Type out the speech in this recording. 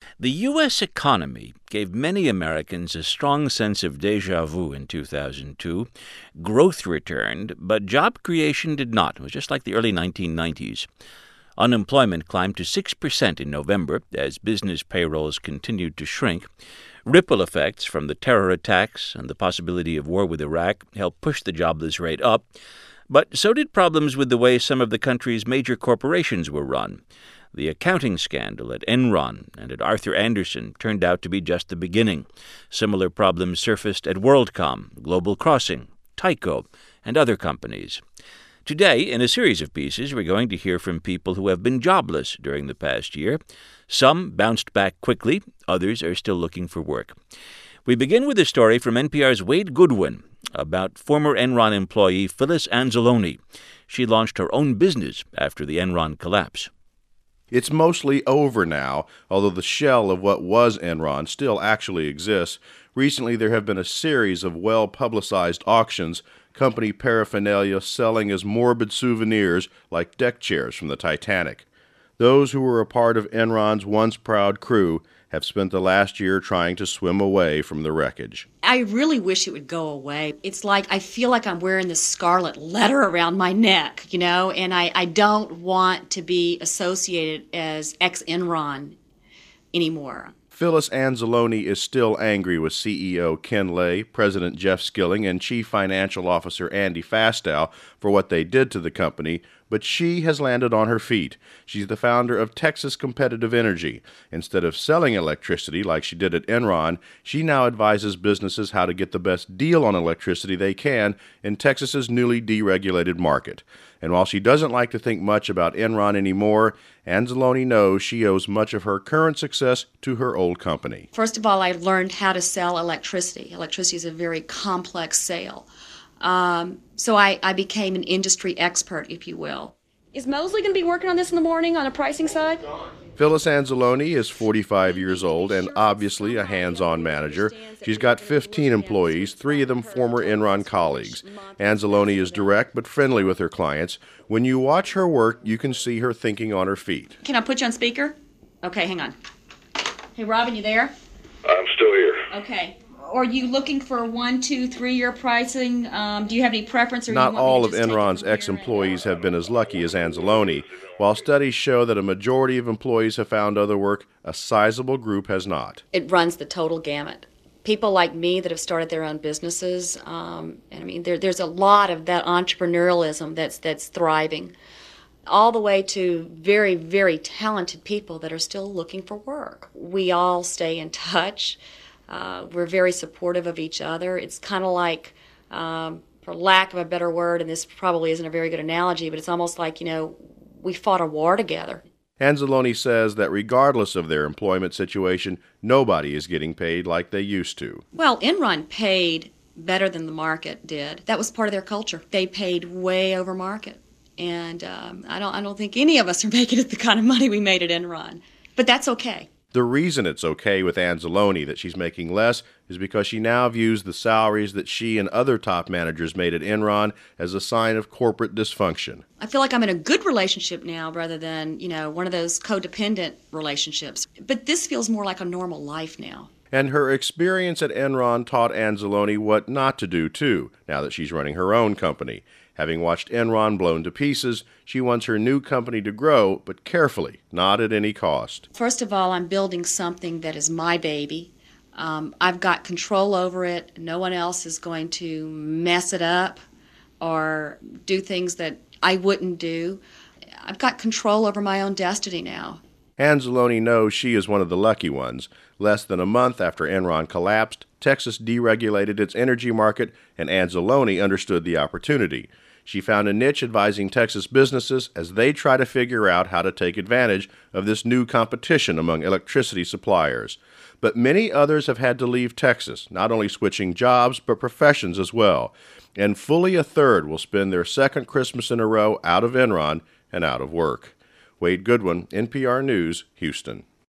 The U.S. economy gave many Americans a strong sense of déjà vu in 2002. Growth returned, but job creation did not. It was just like the early 1990s. Unemployment climbed to 6% in November as business payrolls continued to shrink. Ripple effects from the terror attacks and the possibility of war with Iraq helped push the jobless rate up, but so did problems with the way some of the country's major corporations were run. The accounting scandal at Enron and at Arthur Andersen turned out to be just the beginning. Similar problems surfaced at WorldCom, Global Crossing, Tyco, and other companies. Today, in a series of pieces, we're going to hear from people who have been jobless during the past year. Some bounced back quickly, others are still looking for work. We begin with a story from NPR's Wade Goodwin about former Enron employee Phyllis Anzalone. She launched her own business after the Enron collapse. It's mostly over now, although the shell of what was Enron still actually exists. Recently, there have been a series of well-publicized auctions, company paraphernalia selling as morbid souvenirs like deck chairs from the Titanic. Those who were a part of Enron's once proud crew have spent the last year trying to swim away from the wreckage. I really wish it would go away. It's like I feel like I'm wearing this scarlet letter around my neck, and I don't want to be associated as ex-Enron anymore. Phyllis Anzalone is still angry with CEO Ken Lay, President Jeff Skilling, and Chief Financial Officer Andy Fastow for what they did to the company, but she has landed on her feet. She's the founder of Texas Competitive Energy. Instead of selling electricity like she did at Enron, she now advises businesses how to get the best deal on electricity they can in Texas's newly deregulated market. And while she doesn't like to think much about Enron anymore, Anzalone knows she owes much of her current success to her old company. First of all, I learned how to sell electricity. Electricity is a very complex sale. So I became an industry expert, if you will. Is Mosley going to be working on this in the morning on the pricing side? Phyllis Anzalone is 45 years old and obviously a hands-on manager. She's got 15 employees, 3 of them former Enron colleagues. Anzalone is direct but friendly with her clients. When you watch her work, you can see her thinking on her feet. Can I put you on speaker? Okay, hang on. Hey, Robin, you there? I'm still here. Okay. Are you looking for 1, 2, 3-year pricing? Do you have any preference? Or Not all of Enron's ex-employees have been as lucky as Anzalone. While studies show that a majority of employees have found other work, a sizable group has not. It runs the total gamut. People like me that have started their own businesses, there's a lot of that entrepreneurialism that's thriving, all the way to very, very talented people that are still looking for work. We all stay in touch. We're very supportive of each other. It's kind of like, for lack of a better word, and this probably isn't a very good analogy, but it's almost like, we fought a war together. Anzalone says that regardless of their employment situation, nobody is getting paid like they used to. Well, Enron paid better than the market did. That was part of their culture. They paid way over market. And I don't think any of us are making it the kind of money we made at Enron. But that's okay. The reason it's okay with Anzalone that she's making less is because she now views the salaries that she and other top managers made at Enron as a sign of corporate dysfunction. I feel like I'm in a good relationship now rather than, one of those codependent relationships. But this feels more like a normal life now. And her experience at Enron taught Anzalone what not to do, too, now that she's running her own company. Having watched Enron blown to pieces, she wants her new company to grow, but carefully, not at any cost. First of all, I'm building something that is my baby. I've got control over it. No one else is going to mess it up or do things that I wouldn't do. I've got control over my own destiny now. Anzalone knows she is one of the lucky ones. Less than a month after Enron collapsed, Texas deregulated its energy market, and Anzalone understood the opportunity. She found a niche advising Texas businesses as they try to figure out how to take advantage of this new competition among electricity suppliers. But many others have had to leave Texas, not only switching jobs, but professions as well. And fully a third will spend their second Christmas in a row out of Enron and out of work. Wade Goodwin, NPR News, Houston.